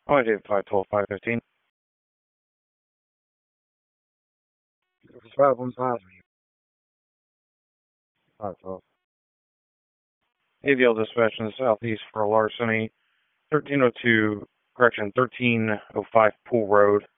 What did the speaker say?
Oh, I did 512, 515. 515. 512. AVL dispatch in the southeast for larceny, 1302, correction, 1305 Pool Road.